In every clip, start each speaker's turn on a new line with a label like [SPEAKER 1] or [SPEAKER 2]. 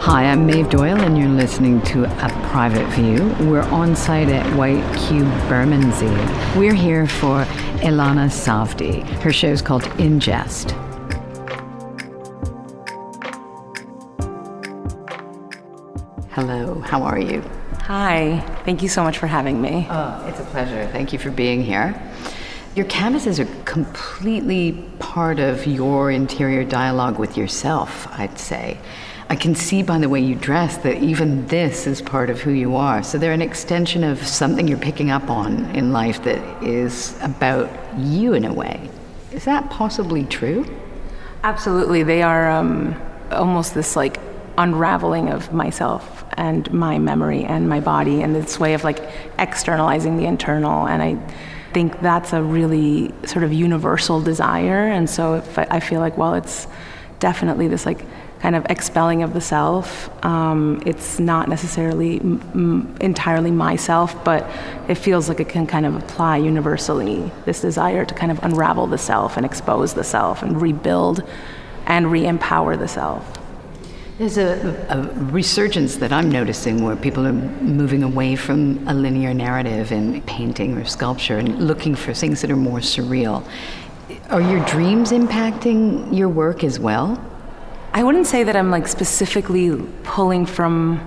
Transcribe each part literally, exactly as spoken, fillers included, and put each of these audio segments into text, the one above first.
[SPEAKER 1] Hi, I'm Maeve Doyle, and you're listening to A Private View. We're on site at White Cube Bermondsey. We're here for Ilana Savdi. Her show's called Ingest. Hello, how are you?
[SPEAKER 2] Hi, thank you so much for having me.
[SPEAKER 1] Oh, it's a pleasure. Thank you for being here. Your canvases are completely part of your interior dialogue with yourself, I'd say. I can see by the way you dress that even this is part of who you are. So they're an extension of something you're picking up on in life that is about you in a way. Is that possibly true?
[SPEAKER 2] Absolutely. They are um, almost this like unraveling of myself and my memory and my body, and this way of like externalizing the internal. And I think that's a really sort of universal desire. And so if I, I feel like, well, it's definitely this like kind of expelling of the self. Um, it's not necessarily m- m- entirely myself, but it feels like it can kind of apply universally, this desire to kind of unravel the self and expose the self and rebuild and re-empower the self.
[SPEAKER 1] There's a, a resurgence that I'm noticing where people are moving away from a linear narrative in painting or sculpture and looking for things that are more surreal. Are your dreams impacting your work as well?
[SPEAKER 2] I wouldn't say that I'm like specifically pulling from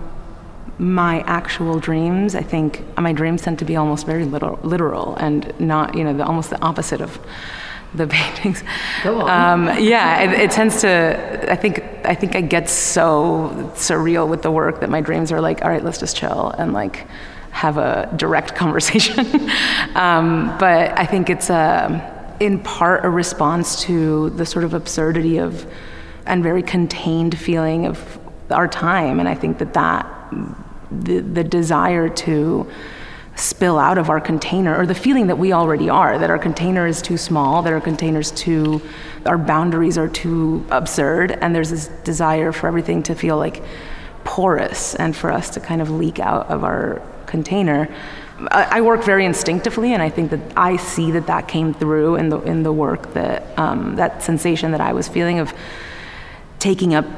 [SPEAKER 2] my actual dreams. I think my dreams tend to be almost very literal, literal and not, you know, the, almost the opposite of the paintings.
[SPEAKER 1] Go on.
[SPEAKER 2] Um, yeah, it, it tends to. I think I think I get so surreal with the work that my dreams are like, all right, let's just chill and like have a direct conversation. um, but I think it's a, in part a response to the sort of absurdity of and very contained feeling of our time. And I think that that the, the desire to spill out of our container, or the feeling that we already are, that our container is too small, that our container's too, our boundaries are too absurd, and there's this desire for everything to feel like porous and for us to kind of leak out of our container. I, I work very instinctively, and I think that I see that that came through in the in the work, that um, that sensation that I was feeling of taking up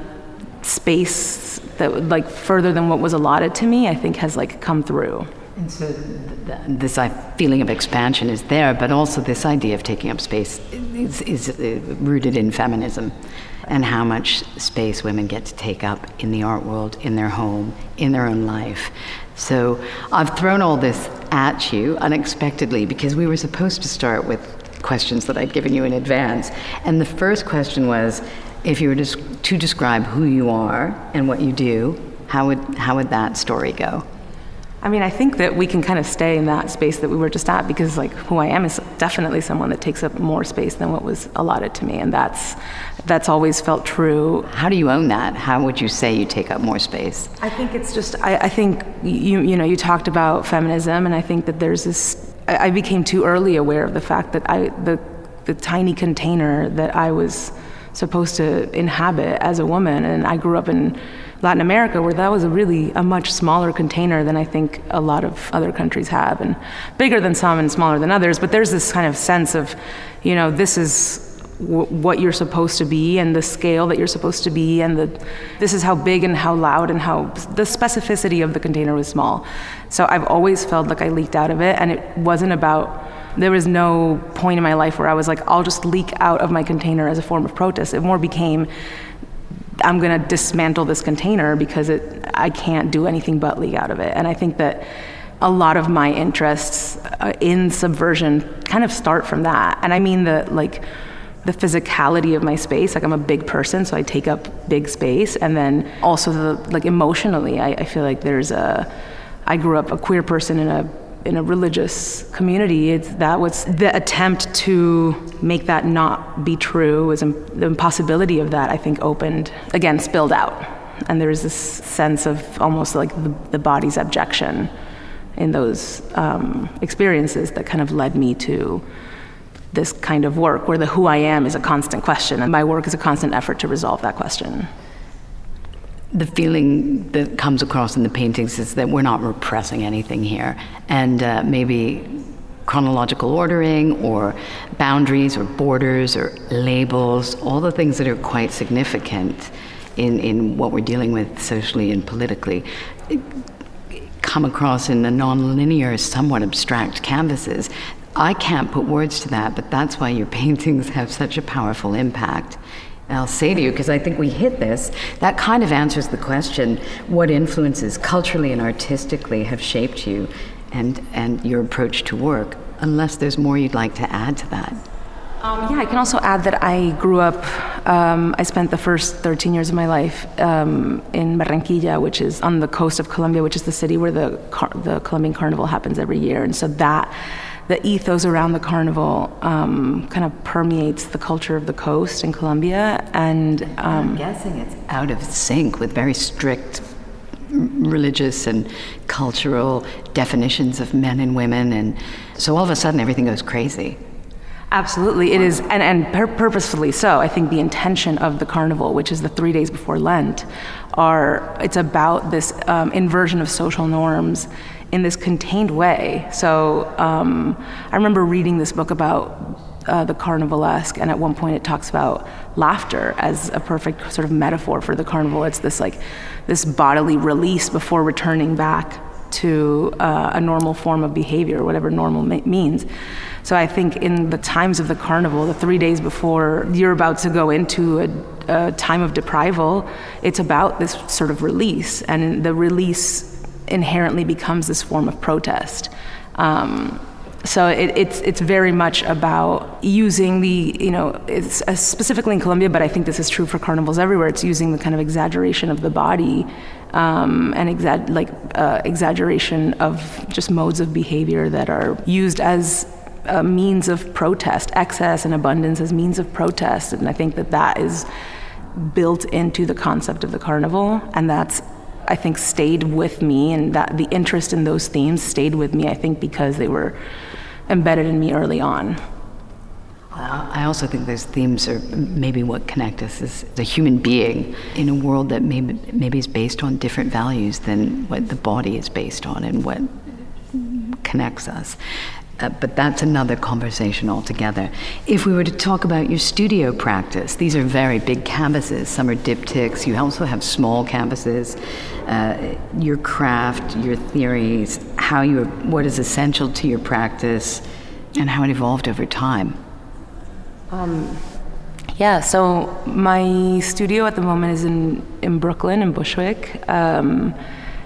[SPEAKER 2] space that like further than what was allotted to me, I think has like come through.
[SPEAKER 1] And so th- this uh, feeling of expansion is there, but also this idea of taking up space is, is uh, rooted in feminism and how much space women get to take up in the art world, in their home, in their own life. So I've thrown all this at you unexpectedly because we were supposed to start with questions that I'd given you in advance. And the first question was, if you were to, to describe who you are and what you do, how would how would that story go?
[SPEAKER 2] I mean, I think that we can kind of stay in that space that we were just at, because like who I am is definitely someone that takes up more space than what was allotted to me, and that's that's always felt true.
[SPEAKER 1] How do you own that? How would you say you take up more space?
[SPEAKER 2] I think it's just, I, I think you you know, you talked about feminism, and I think that there's this, I, I became too early aware of the fact that I the the tiny container that I was supposed to inhabit as a woman, and I grew up in Latin America, where that was a really a much smaller container than I think a lot of other countries have, and bigger than some and smaller than others. But there's this kind of sense of, you know, this is w- what you're supposed to be, and the scale that you're supposed to be, and the this is how big and how loud and how the specificity of the container was small. So I've always felt like I leaked out of it, and it wasn't about. There was no point in my life where I was like, I'll just leak out of my container as a form of protest. It more became, I'm going to dismantle this container because it, I can't do anything but leak out of it. And I think that a lot of my interests uh, in subversion kind of start from that. And I mean the like the physicality of my space. Like I'm a big person, so I take up big space. And then also the like emotionally, I, I feel like there's a, I grew up a queer person in a in a religious community. It's that was the attempt to make that not be true, was im- the impossibility of that, I think, opened, again, spilled out. And there's this sense of almost like the, the body's abjection in those um, experiences that kind of led me to this kind of work where the who I am is a constant question, and my work is a constant effort to resolve that question.
[SPEAKER 1] The feeling that comes across in the paintings is that we're not repressing anything here, and uh, maybe chronological ordering or boundaries or borders or labels, all the things that are quite significant in, in what we're dealing with socially and politically come across in a non-linear, somewhat abstract canvases. I can't put words to that, but that's why your paintings have such a powerful impact. And I'll say to you, because I think we hit this, that kind of answers the question, what influences culturally and artistically have shaped you and, and your approach to work, unless there's more you'd like to add to that.
[SPEAKER 2] Um, yeah, I can also add that I grew up, um, I spent the first thirteen years of my life um, in Barranquilla, which is on the coast of Colombia, which is the city where the car- the Colombian Carnival happens every year. And so that, the ethos around the carnival um, kind of permeates the culture of the coast in Colombia. And um,
[SPEAKER 1] I'm guessing it's out of sync with very strict religious and cultural definitions of men and women. And so all of a sudden everything goes crazy.
[SPEAKER 2] Absolutely, it is, and, and pur- purposefully so. I think the intention of the carnival, which is the three days before Lent, are it's about this um, inversion of social norms in this contained way. So um, I remember reading this book about uh, the carnivalesque, and at one point it talks about laughter as a perfect sort of metaphor for the carnival. It's this like this bodily release before returning back to uh, a normal form of behavior, whatever normal ma- means. So I think in the times of the carnival, the three days before you're about to go into a, a time of deprival, it's about this sort of release, and the release inherently becomes this form of protest. Um, so it, it's it's very much about using the, you know, it's uh, specifically in Colombia, but I think this is true for carnivals everywhere. It's using the kind of exaggeration of the body um, and exa- like uh, exaggeration of just modes of behavior that are used as a means of protest, excess and abundance as means of protest. And I think that that is built into the concept of the carnival, and that's, I think, stayed with me, and that the interest in those themes stayed with me, I think, because they were embedded in me early on.
[SPEAKER 1] I also think those themes are maybe what connect us as the human being in a world that maybe maybe is based on different values than what the body is based on and what connects us. Uh, but that's another conversation altogether. If we were to talk about your studio practice, these are very big canvases. Some are diptychs. You also have small canvases. Uh, your craft, your theories, how you, what is essential to your practice, and how it evolved over time.
[SPEAKER 2] Um, yeah, so my studio at the moment is in, in Brooklyn, in Bushwick. Um,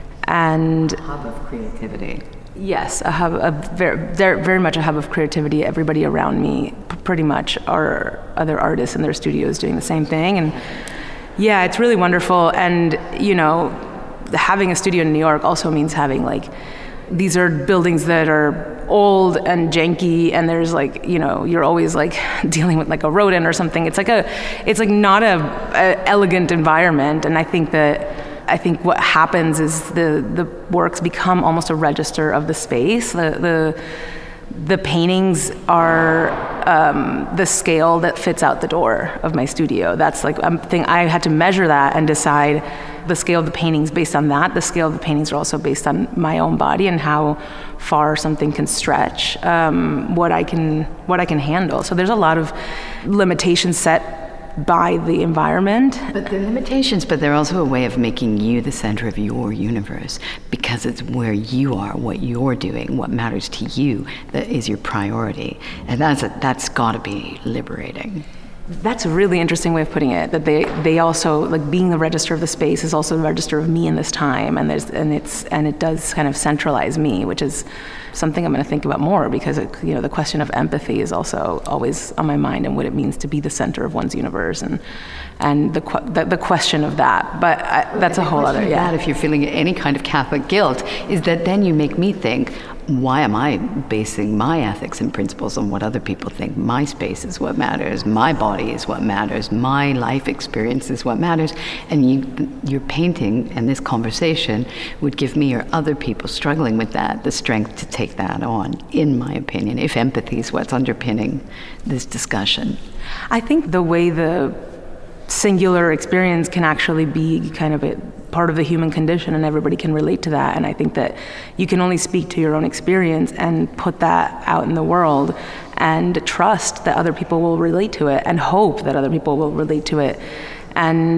[SPEAKER 2] and
[SPEAKER 1] hub of creativity.
[SPEAKER 2] Yes, a hub, a very, very much a hub of creativity. Everybody around me, p- pretty much, are other artists in their studios doing the same thing, and yeah, it's really wonderful. And you know, having a studio in New York also means having like, these are buildings that are old and janky, and there's like, you know, you're always like dealing with like a rodent or something. It's like a, it's like not a, a elegant environment, and I think that. I think what happens is the, the works become almost a register of the space. The the, the paintings are um, the scale that fits out the door of my studio. That's like I'm thing. I had to measure that and decide the scale of the paintings based on that. The scale of the paintings are also based on my own body and how far something can stretch, um, what I can what I can handle. So there's a lot of limitations set by the environment.
[SPEAKER 1] But the limitations, but they're also a way of making you the center of your universe, because it's where you are, what you're doing, what matters to you, that is your priority. And that's a, that's got to be liberating.
[SPEAKER 2] That's a really interesting way of putting it, that they, they also, like being the register of the space is also the register of me in this time, and there's and it's and it does kind of centralize me, which is something I'm going to think about more, because it, you know, the question of empathy is also always on my mind, and what it means to be the center of one's universe, and and the the, the question of that. But I, that's a whole other. Yeah.
[SPEAKER 1] That, if you're feeling any kind of Catholic guilt, is that then you make me think, why am I basing my ethics and principles on what other people think? My space is what matters. My body is what matters. My life experience is what matters. And you, your painting and this conversation would give me or other people struggling with that the strength to take that on, in my opinion, if empathy is what's underpinning this discussion.
[SPEAKER 2] I think the way the singular experience can actually be kind of a part of the human condition, and everybody can relate to that. And I think that you can only speak to your own experience and put that out in the world, and trust that other people will relate to it, and hope that other people will relate to it. And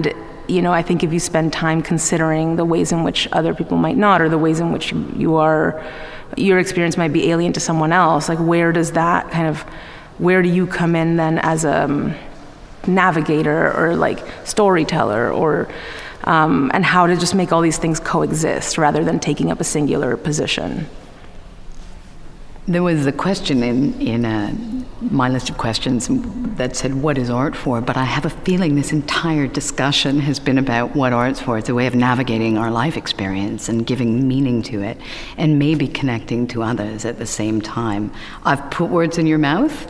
[SPEAKER 2] you know, I think if you spend time considering the ways in which other people might not, or the ways in which you are, your experience might be alien to someone else, like where does that kind of, where do you come in then as a um, navigator or like storyteller, or um, and how to just make all these things coexist rather than taking up a singular position?
[SPEAKER 1] There was a question in, in uh, my list of questions that said, what is art for? But I have a feeling this entire discussion has been about what art's for. It's a way of navigating our life experience and giving meaning to it, and maybe connecting to others at the same time. I've put words in your mouth.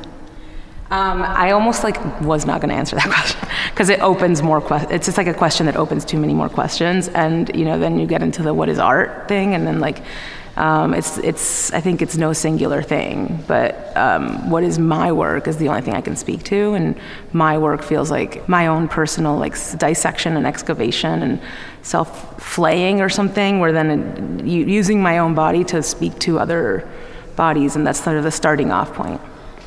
[SPEAKER 2] Um, I almost like was not going to answer that question because it opens more questions. It's just like a question that opens too many more questions, and you know, then you get into the what is art thing, and then like. Um, it's, it's, I think it's no singular thing, but um, what is my work is the only thing I can speak to, and my work feels like my own personal like dissection and excavation and self-flaying or something, where then it, you, using my own body to speak to other bodies, and that's sort of the starting off point.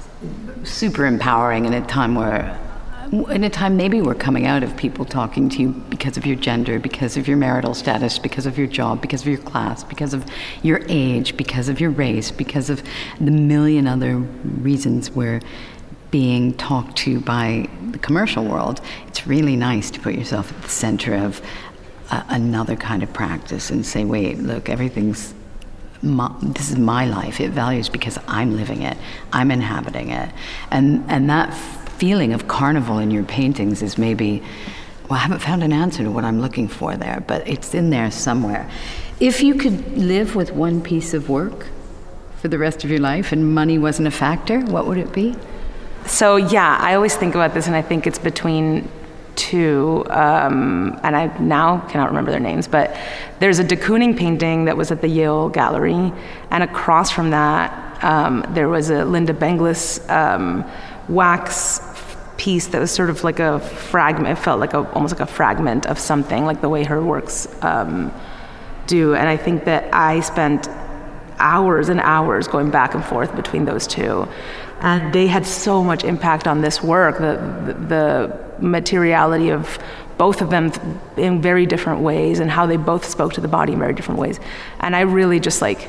[SPEAKER 1] Super empowering in a time where in a time maybe we're coming out of people talking to you because of your gender, because of your marital status, because of your job, because of your class, because of your age, because of your race, because of the million other reasons we're being talked to by the commercial world. It's really nice to put yourself at the center of uh, another kind of practice and say, wait, look, everything's My, this is my life. It values because I'm living it. I'm inhabiting it. And and that feeling of carnival in your paintings is maybe, well, I haven't found an answer to what I'm looking for there, but it's in there somewhere. If you could live with one piece of work for the rest of your life and money wasn't a factor, what would it be?
[SPEAKER 2] So yeah, I always think about this, and I think it's between two, um, and I now cannot remember their names, but there's a de Kooning painting that was at the Yale Gallery, and across from that, um, there was a Linda Benglis um, wax piece that was sort of like a fragment. It felt like a, almost like a fragment of something, like the way her works um, do. And I think that I spent hours and hours going back and forth between those two. And they had so much impact on this work, the, the, the materiality of both of them in very different ways, and how they both spoke to the body in very different ways. And I really just like,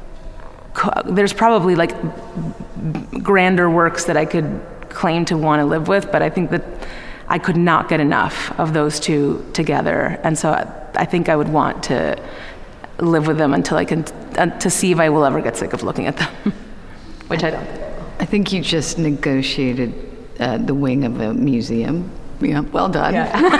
[SPEAKER 2] there's probably like grander works that I could claim to want to live with, but I think that I could not get enough of those two together. And so I, I think I would want to live with them until I can, uh, to see if I will ever get sick of looking at them, which I don't.
[SPEAKER 1] I think you just negotiated uh, the wing of a museum. Yeah, well done.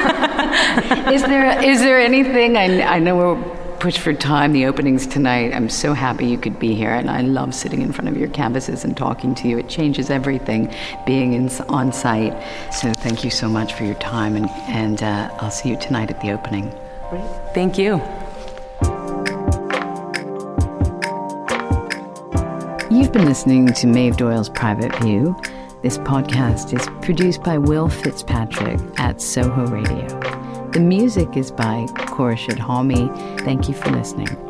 [SPEAKER 1] Yeah. is there is there anything, I, I know we're pushed for time, the opening's tonight. I'm so happy you could be here, and I love sitting in front of your canvases and talking to you. It changes everything being in, on site. So thank you so much for your time, and, and uh, I'll see you tonight at the opening.
[SPEAKER 2] Great. Thank you.
[SPEAKER 1] You've been listening to Maeve Doyle's Private View. This podcast is produced by Will Fitzpatrick at Soho Radio. The music is by Khorshid Halmi. Thank you for listening.